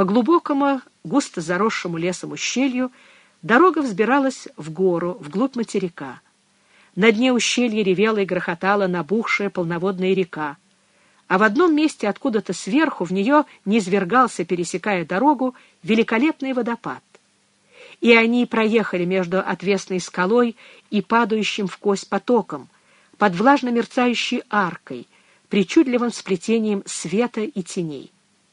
По глубокому, густо заросшему лесом ущелью дорога взбиралась в гору, вглубь материка. На дне ущелья ревела и грохотала набухшая полноводная река, а в одном месте откуда-то сверху в нее низвергался, пересекая дорогу, великолепный водопад. И они проехали между отвесной скалой и падающим вкось потоком, под влажно мерцающей аркой, причудливым сплетением света и теней.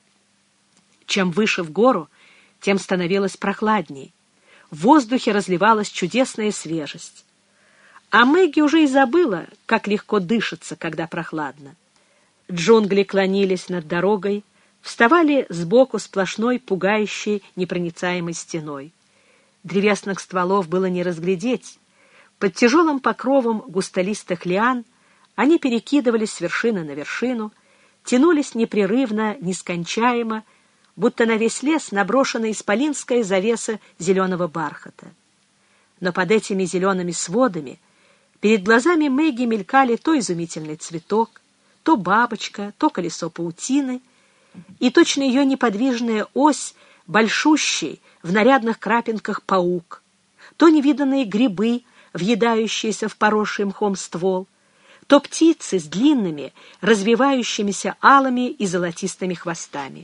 Чем выше в гору, тем становилось прохладней. В воздухе разливалась чудесная свежесть. А Мэгги уже и забыла, как легко дышится, когда прохладно. Джунгли клонились над дорогой, вставали сбоку сплошной, пугающей, непроницаемой стеной. Древесных стволов было не разглядеть. Под тяжелым покровом густолистых лиан они перекидывались с вершины на вершину, тянулись непрерывно, нескончаемо, будто на весь лес наброшена исполинская завеса зеленого бархата. Но под этими зелеными сводами перед глазами Мэгги мелькали то изумительный цветок, то бабочка, то колесо паутины, и точно ее неподвижная ось большущий в нарядных крапинках паук, то невиданные грибы, въедающиеся в поросший мхом ствол, то птицы с длинными, развивающимися алыми и золотистыми хвостами.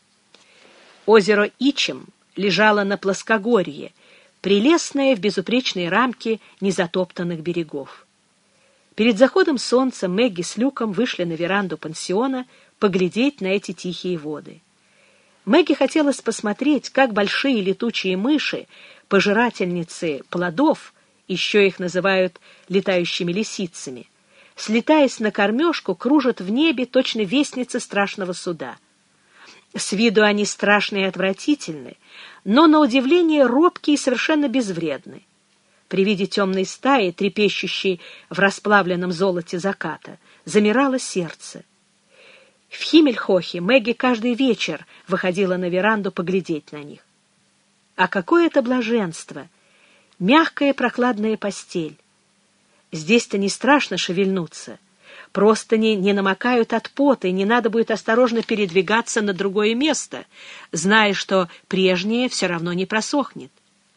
Озеро Ичем лежало на плоскогорье, прелестное в безупречной рамке незатоптанных берегов. Перед заходом солнца Мэгги с Люком вышли на веранду пансиона поглядеть на эти тихие воды. Мэгги хотелось посмотреть, как большие летучие мыши, пожирательницы плодов, еще их называют летающими лисицами, слетаясь на кормежку, кружат в небе точно вестницы страшного суда. С виду они страшны и отвратительны, но, на удивление, робкие и совершенно безвредны. При виде темной стаи, трепещущей в расплавленном золоте заката, замирало сердце. В Химмельхохе Мэгги каждый вечер выходила на веранду поглядеть на них. А какое это блаженство! Мягкая прохладная постель. Здесь-то не страшно шевельнуться. Простыни не намокают от пота, и не надо будет осторожно передвигаться на другое место, зная, что прежнее все равно не просохнет.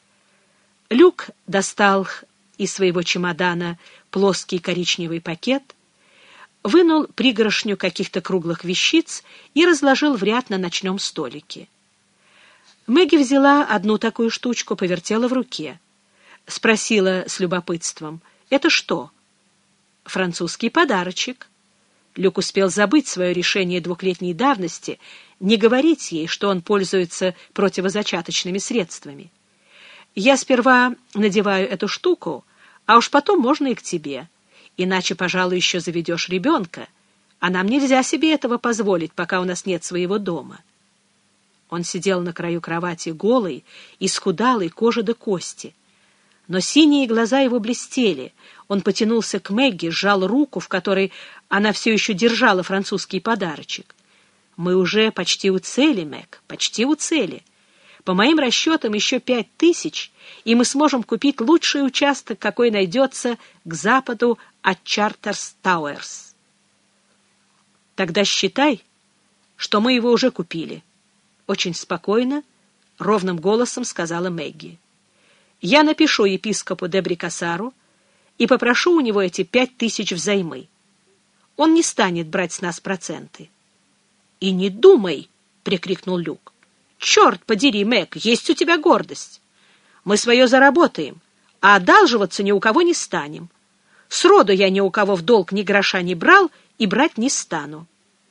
Люк достал из своего чемодана плоский коричневый пакет, вынул пригоршню каких-то круглых вещиц и разложил в ряд на ночном столике. Мэгги взяла одну такую штучку, повертела в руке. Спросила с любопытством: «Это что?» «Французский подарочек». Люк успел забыть свое решение двухлетней давности не говорить ей, что он пользуется противозачаточными средствами. «Я сперва надеваю эту штуку, а уж потом можно и к тебе. Иначе, пожалуй, еще заведешь ребенка, а нам нельзя себе этого позволить, пока у нас нет своего дома». Он сидел на краю кровати голый, исхудалый, кожа до кости. Но синие глаза его блестели. Он потянулся к Мэгги, сжал руку, в которой она все еще держала французский подарочек. «Мы уже почти у цели, Мэг, почти у цели. По моим расчетам, еще 5000, и мы сможем купить лучший участок, какой найдется к западу от Чартерс-Тауэрс. Тогда считай, что мы его уже купили», — очень спокойно, ровным голосом сказала Мэгги. «Я напишу епископу де Брикасару и попрошу у него эти 5000 взаймы. Он не станет брать с нас проценты». «И не думай!» — прикрикнул Люк. «Черт подери, Мэг, есть у тебя гордость. Мы свое заработаем, а одалживаться ни у кого не станем. Сроду я ни у кого в долг ни гроша не брал и брать не стану».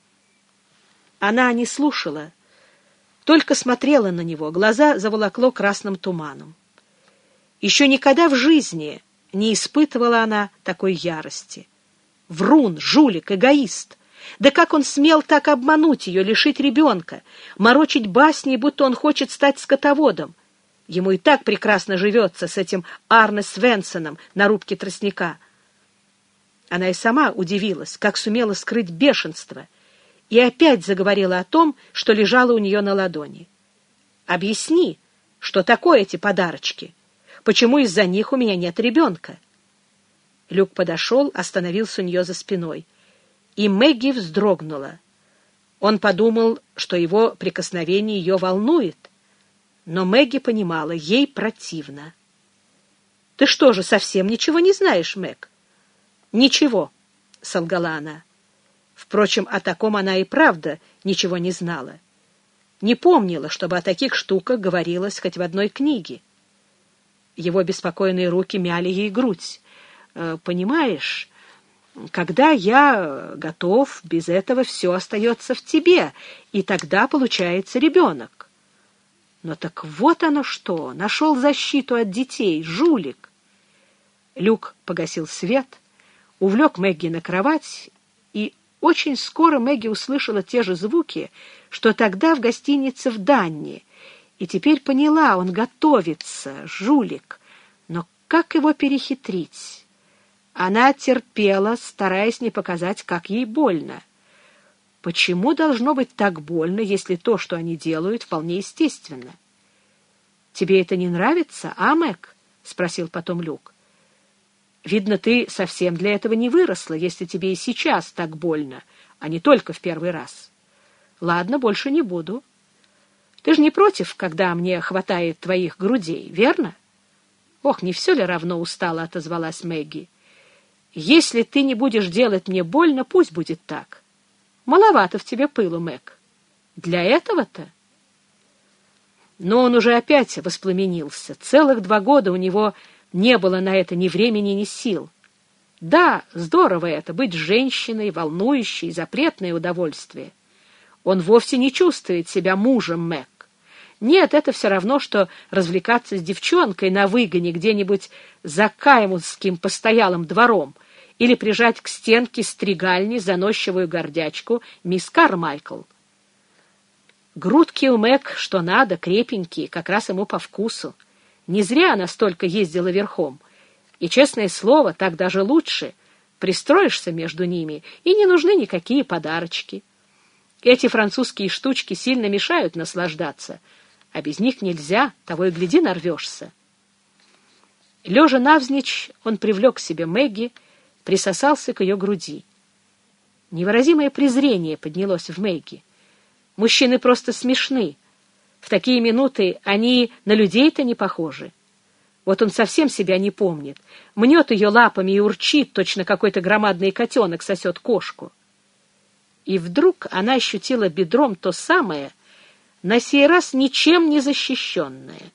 Она не слушала, только смотрела на него, глаза заволокло красным туманом. Еще никогда в жизни не испытывала она такой ярости. Врун, жулик, эгоист. Да как он смел так обмануть ее, лишить ребенка, морочить басни, будто он хочет стать скотоводом? Ему и так прекрасно живется с этим Арне Свенсоном на рубке тростника. Она и сама удивилась, как сумела скрыть бешенство, и опять заговорила о том, что лежало у нее на ладони. «Объясни, что такое эти подарочки? Почему из-за них у меня нет ребенка?» Люк подошел, остановился у нее за спиной, и Мэгги вздрогнула. Он подумал, что его прикосновение ее волнует, но Мэгги понимала, ей противно. «Ты что же, совсем ничего не знаешь, Мэг?» «Ничего», — солгала она. Впрочем, о таком она и правда ничего не знала. Не помнила, чтобы о таких штуках говорилось хоть в одной книге. Его беспокойные руки мяли ей грудь. «Понимаешь, когда я готов, без этого все остается в тебе, и тогда получается ребенок». «Но так вот оно что! Нашел защиту от детей, жулик!» Люк погасил свет, увлек Мэгги на кровать, и очень скоро Мэгги услышала те же звуки, что тогда в гостинице в Данне, и теперь поняла, он готовится, жулик. Но как его перехитрить? Она терпела, стараясь не показать, как ей больно. Почему должно быть так больно, если то, что они делают, вполне естественно? «Тебе это не нравится, а, Мэг?» — спросил потом Люк. «Видно, ты совсем для этого не выросла, если тебе и сейчас так больно, а не только в первый раз. Ладно, больше не буду. Ты же не против, когда мне хватает твоих грудей, верно?» «Ох, не все ли равно?» — устало отозвалась Мэгги. «Если ты не будешь делать мне больно, пусть будет так. Маловато в тебе пылу, Мэг. Для этого-то?» Но он уже опять воспламенился. Целых 2 года у него не было на это ни времени, ни сил. Да, здорово это, быть женщиной, волнующей, запретное удовольствие. Он вовсе не чувствует себя мужем, Мэг. Нет, это все равно, что развлекаться с девчонкой на выгоне где-нибудь за каймутским постоялым двором или прижать к стенке стригальни заносчивую гордячку мисс Кармайкл. Грудки у Мэг, что надо, крепенькие, как раз ему по вкусу. Не зря она столько ездила верхом. И, честное слово, так даже лучше. Пристроишься между ними, и не нужны никакие подарочки. Эти французские штучки сильно мешают наслаждаться, а без них нельзя, того и гляди, нарвешься. Лежа навзничь, он привлек к себе Мэгги, присосался к ее груди. Невыразимое презрение поднялось в Мэгги. Мужчины просто смешны. В такие минуты они на людей-то не похожи. Вот он совсем себя не помнит. Мнет ее лапами и урчит, точно какой-то громадный котенок сосет кошку. И вдруг она ощутила бедром то самое, на сей раз ничем не защищенное.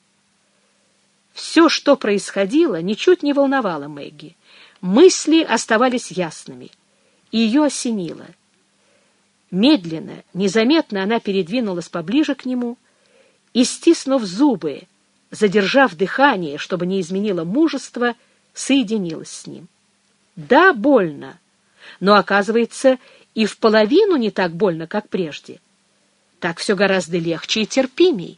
Все, что происходило, ничуть не волновало Мэгги. Мысли оставались ясными, и ее осенило. Медленно, незаметно она передвинулась поближе к нему и, стиснув зубы, задержав дыхание, чтобы не изменило мужество, соединилась с ним. Да, больно, но, оказывается, и в половину не так больно, как прежде. Так все гораздо легче и терпимей.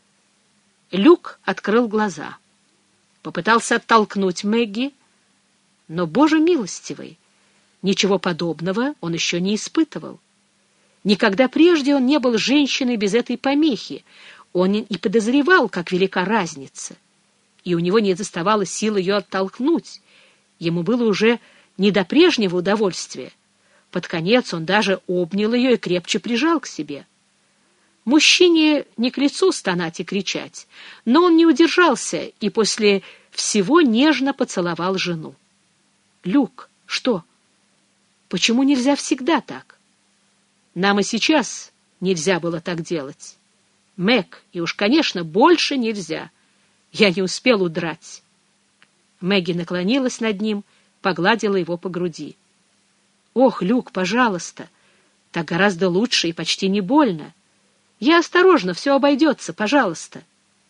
Люк открыл глаза. Попытался оттолкнуть Мэгги, но, Боже милостивый, ничего подобного он еще не испытывал. Никогда прежде он не был женщиной без этой помехи. Он и подозревал, как велика разница. И у него не доставало сил ее оттолкнуть. Ему было уже не до прежнего удовольствия. Под конец он даже обнял ее и крепче прижал к себе. Мужчине не к лицу стонать и кричать, но он не удержался и после всего нежно поцеловал жену. «Люк, что? Почему нельзя всегда так? Нам и сейчас нельзя было так делать. Мэг, и уж, конечно, больше нельзя. Я не успел удрать». Мэгги наклонилась над ним, погладила его по груди. «Ох, Люк, пожалуйста, так гораздо лучше и почти не больно. Я осторожно, все обойдется, пожалуйста».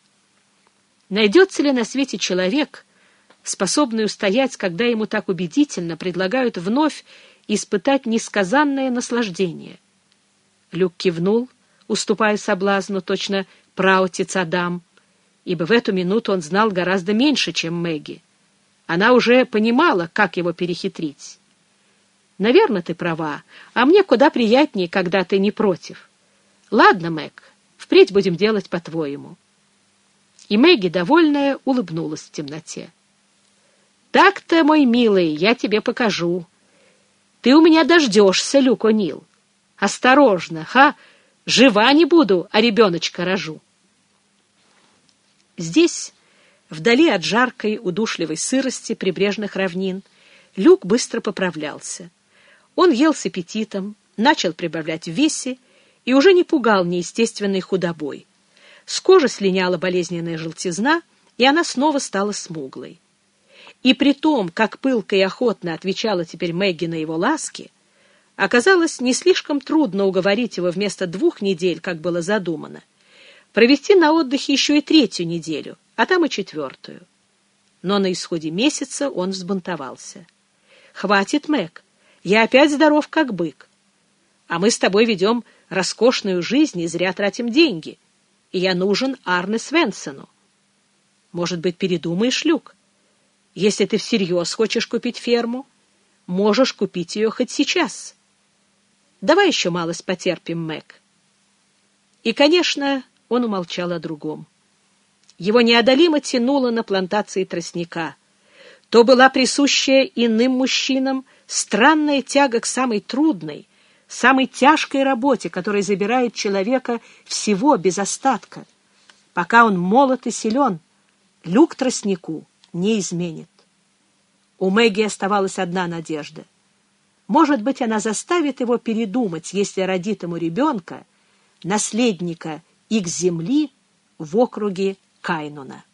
Найдется ли на свете человек, способный устоять, когда ему так убедительно предлагают вновь испытать несказанное наслаждение? Люк кивнул, уступая соблазну, точно праотец Адам, ибо в эту минуту он знал гораздо меньше, чем Мэгги. Она уже понимала, как его перехитрить. «Наверное, ты права, а мне куда приятнее, когда ты не против. Ладно, Мэг, впредь будем делать по-твоему». И Мэгги, довольная, улыбнулась в темноте. «Так-то, мой милый, я тебе покажу. Ты у меня дождешься, Люк О'Нил. Осторожно, ха! Жива не буду, а ребеночка рожу. Здесь, вдали от жаркой, удушливой сырости прибрежных равнин, Люк быстро поправлялся. Он ел с аппетитом, начал прибавлять в весе и уже не пугал неестественной худобой. С кожи слиняла болезненная желтизна, и она снова стала смуглой. И при том, как пылко и охотно отвечала теперь Мэгги на его ласки, оказалось не слишком трудно уговорить его вместо 2 недель, как было задумано, провести на отдыхе еще и 3-ю неделю, а там и 4-ю. Но на исходе месяца он взбунтовался. «Хватит, Мэг, я опять здоров, как бык. А мы с тобой ведем роскошную жизнь и зря тратим деньги. И я нужен Арне Свенсену. Может быть, передумаешь, Люк? Если ты всерьез хочешь купить ферму, можешь купить ее хоть сейчас. Давай еще малость потерпим, Мэг». И, конечно, он умолчал о другом. Его неодолимо тянуло на плантации тростника. То была присущая иным мужчинам странная тяга к самой трудной, самой тяжкой работе, которая забирает человека всего без остатка. Пока он молод и силен, Люк тростнику не изменит. У Мэгги оставалась одна надежда. Может быть, она заставит его передумать, если родит ему ребенка, наследника их земли в округе Кайнуна.